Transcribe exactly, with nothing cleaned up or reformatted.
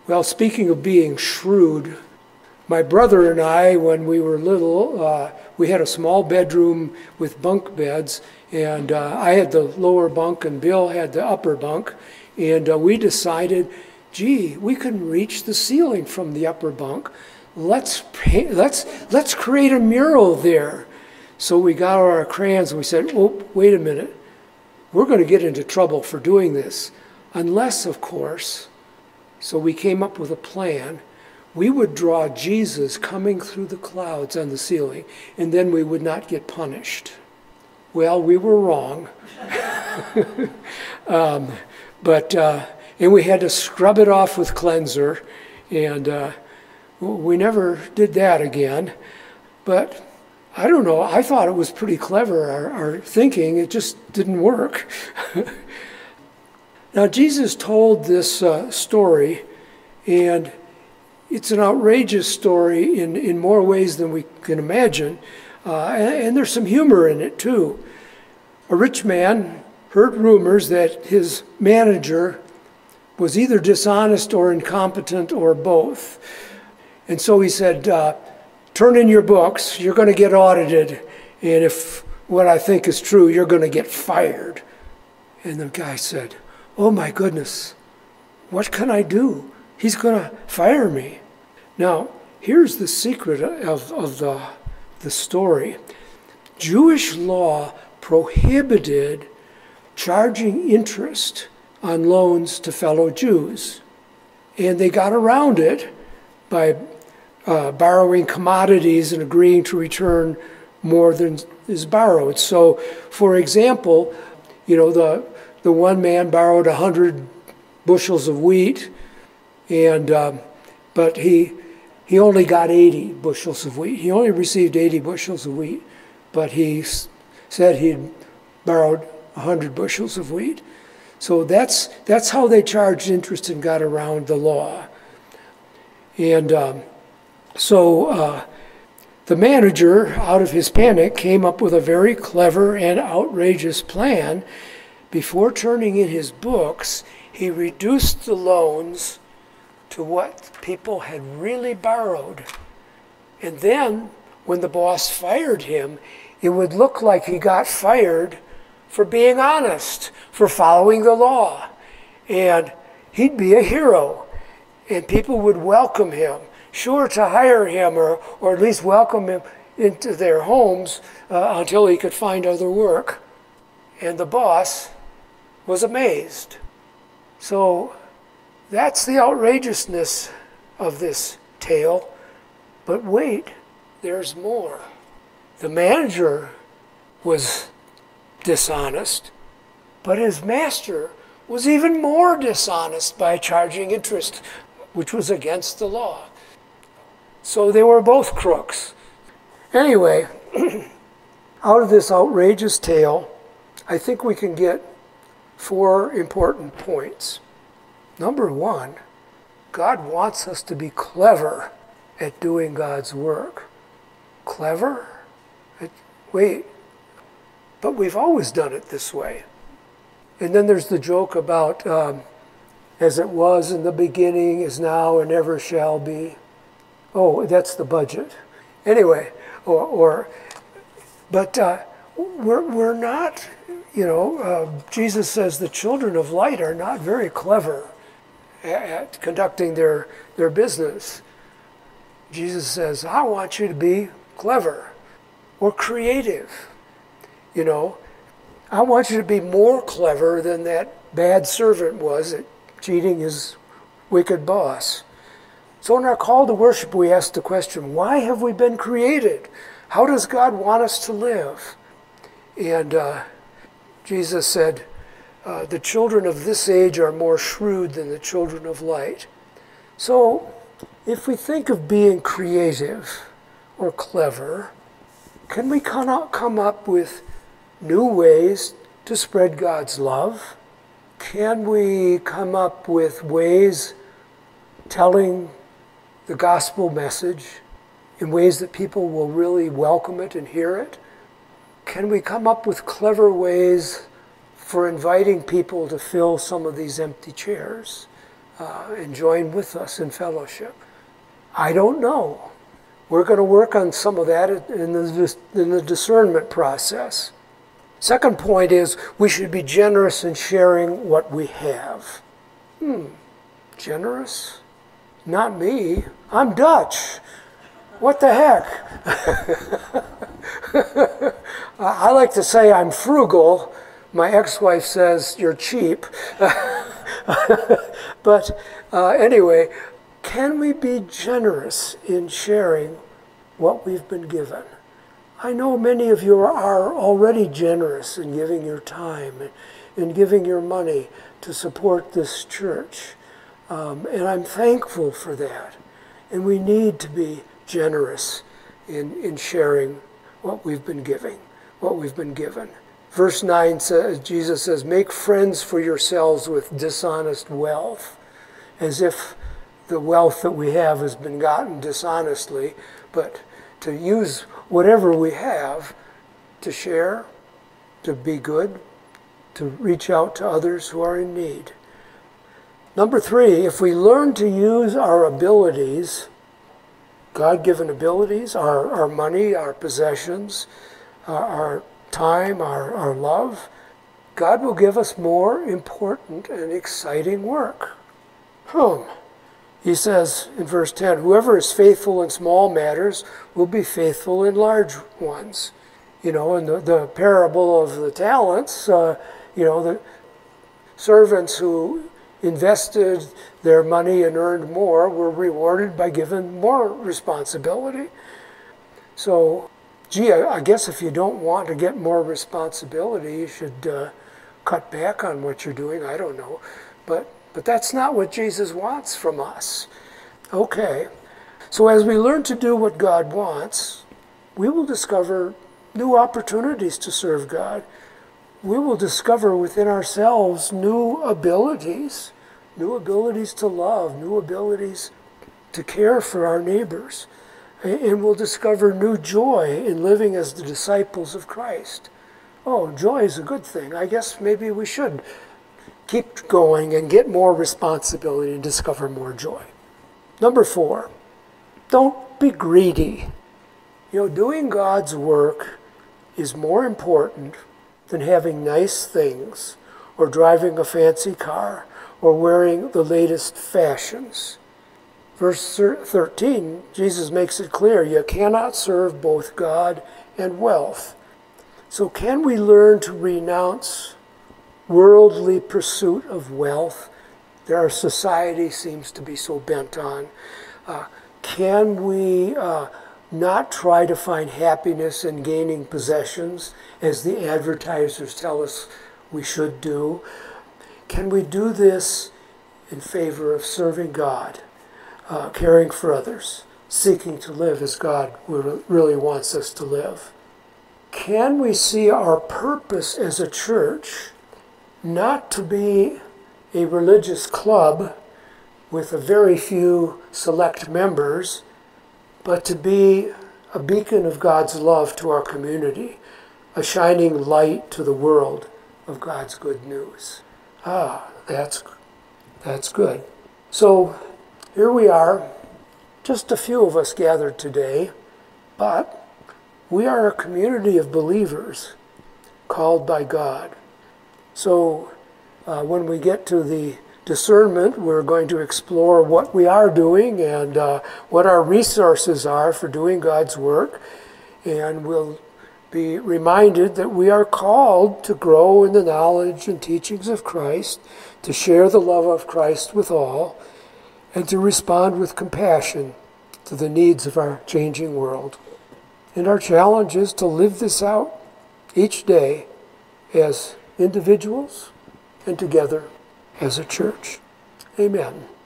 Well, speaking of being shrewd, my brother and I, when we were little, uh, we had a small bedroom with bunk beds, and uh, I had the lower bunk and Bill had the upper bunk, and uh, we decided, gee, we can reach the ceiling from the upper bunk. Let's paint, let's let's create a mural there. So we got our crayons and we said, oh, wait a minute, we're going to get into trouble for doing this, unless, of course. So we came up with a plan. We would draw Jesus coming through the clouds on the ceiling, and then we would not get punished. Well, we were wrong. um, but, uh, and we had to scrub it off with cleanser, and uh, we never did that again. But I don't know, I thought it was pretty clever, our, our thinking. It just didn't work. Now, Jesus told this uh, story, and it's an outrageous story in, in more ways than we can imagine, uh, and, and there's some humor in it too. A rich man heard rumors that his manager was either dishonest or incompetent or both. And so he said, uh, turn in your books, you're going to get audited, and if what I think is true, you're going to get fired. And the guy said, oh my goodness, what can I do? He's going to fire me. Now, here's the secret of, of the, the story. Jewish law prohibited charging interest on loans to fellow Jews. And they got around it by uh, borrowing commodities and agreeing to return more than is borrowed. So, for example, you know, the, the one man borrowed one hundred bushels of wheat, and um, but he he only got eighty bushels of wheat. He only received eighty bushels of wheat, but he s- said he'd borrowed one hundred bushels of wheat. So that's that's how they charged interest and got around the law. And um, so uh, the manager, out of his panic, came up with a very clever and outrageous plan. Before turning in his books, he reduced the loans to what people had really borrowed. And then, when the boss fired him, it would look like he got fired for being honest, for following the law. And he'd be a hero, and people would welcome him, sure to hire him or, or at least welcome him into their homes uh, until he could find other work. And the boss was amazed. So that's the outrageousness of this tale. But wait, there's more. The manager was dishonest, but his master was even more dishonest by charging interest, which was against the law. So they were both crooks. Anyway, out of this outrageous tale, I think we can get four important points. Number one, God wants us to be clever at doing God's work. Clever? It, wait, but we've always done it this way. And then there's the joke about um, as it was in the beginning, is now, and ever shall be. Oh, that's the budget. Anyway, or, or but uh, we're we're not. You know, uh, Jesus says the children of light are not very clever at, at conducting their, their business. Jesus says, I want you to be clever or creative. You know, I want you to be more clever than that bad servant was at cheating his wicked boss. So in our call to worship, we ask the question, why have we been created? How does God want us to live? And uh, Jesus said, uh, the children of this age are more shrewd than the children of light. So if we think of being creative or clever, can we come up, come up with new ways to spread God's love? Can we come up with ways telling the gospel message in ways that people will really welcome it and hear it? Can we come up with clever ways for inviting people to fill some of these empty chairs? uh, and join with us in fellowship? I don't know. We're going to work on some of that in the, in the discernment process. Second point is we should be generous in sharing what we have. Hmm, generous? Not me. I'm Dutch. What the heck? I like to say I'm frugal. My ex-wife says you're cheap. But uh, anyway, can we be generous in sharing what we've been given? I know many of you are already generous in giving your time and in giving your money to support this church. Um, and I'm thankful for that. And we need to be generous in, in sharing what we've been giving, what we've been given. Verse nine says, Jesus says, make friends for yourselves with dishonest wealth, as if the wealth that we have has been gotten dishonestly, but to use whatever we have to share, to be good, to reach out to others who are in need. Number three, if we learn to use our abilities, God-given abilities, our, our money, our possessions, our, our time, our, our love, God will give us more important and exciting work. Hmm. He says in verse ten, whoever is faithful in small matters will be faithful in large ones. You know, in the, the parable of the talents, uh, you know, the servants who invested their money and earned more were rewarded by given more responsibility. So, gee, I, I guess if you don't want to get more responsibility, you should uh, cut back on what you're doing. I don't know. But But that's not what Jesus wants from us. Okay, so as we learn to do what God wants, we will discover new opportunities to serve God. We will discover within ourselves new abilities, new abilities to love, new abilities to care for our neighbors. And we'll discover new joy in living as the disciples of Christ. Oh, joy is a good thing. I guess maybe we should keep going and get more responsibility and discover more joy. Number four, don't be greedy. You know, doing God's work is more important than having nice things or driving a fancy car or wearing the latest fashions. Verse thirteen, Jesus makes it clear, you cannot serve both God and wealth. So can we learn to renounce worldly pursuit of wealth that our society seems to be so bent on? Uh, can we uh, not try to find happiness in gaining possessions as the advertisers tell us we should do? Can we do this in favor of serving God, uh, caring for others, seeking to live as God really wants us to live? Can we see our purpose as a church not to be a religious club with a very few select members, but to be a beacon of God's love to our community, a shining light to the world of God's good news? Ah, that's, that's good. So here we are, just a few of us gathered today, but we are a community of believers called by God. So uh, when we get to the discernment, we're going to explore what we are doing and uh, what our resources are for doing God's work. And we'll be reminded that we are called to grow in the knowledge and teachings of Christ, to share the love of Christ with all, and to respond with compassion to the needs of our changing world. And our challenge is to live this out each day as individuals and together as a church. Amen.